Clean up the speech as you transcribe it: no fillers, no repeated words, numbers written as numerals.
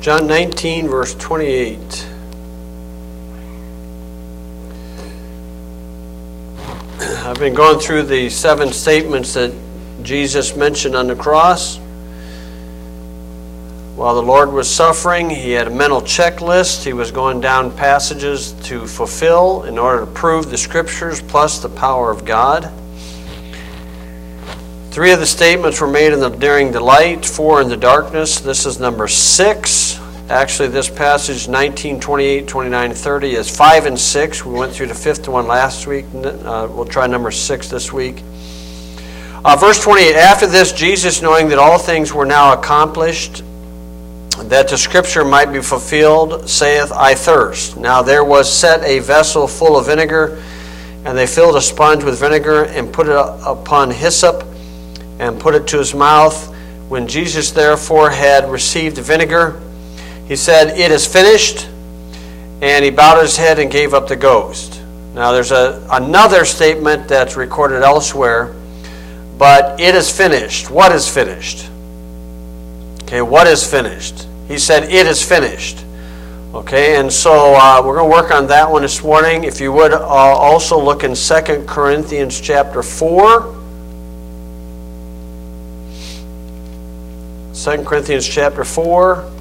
John 19, verse 28. I've been going through the 7 statements that Jesus mentioned on the cross. While the Lord was suffering, he had a mental checklist. He was going down passages to fulfill in order to prove the Scriptures plus the power of God. 3 of the statements were made during the light, 4 in the darkness. This is number 6. Actually, this passage, 19, 28, 29, 30, is 5 and 6. We went through the 5th one last week. We'll try number 6 this week. Verse 28, after this, Jesus, knowing that all things were now accomplished, that the Scripture might be fulfilled, saith, I thirst. Now there was set a vessel full of vinegar, and they filled a sponge with vinegar, and put it upon hyssop, and put it to his mouth. When Jesus therefore had received the vinegar, he said, it is finished, and he bowed his head and gave up the ghost. Now there's another statement that's recorded elsewhere, but it is finished. What is finished? Okay, what is finished? He said, it is finished. Okay, and so we're going to work on that one this morning. If you would also look in 2 Corinthians chapter 4. 2 Corinthians chapter 4.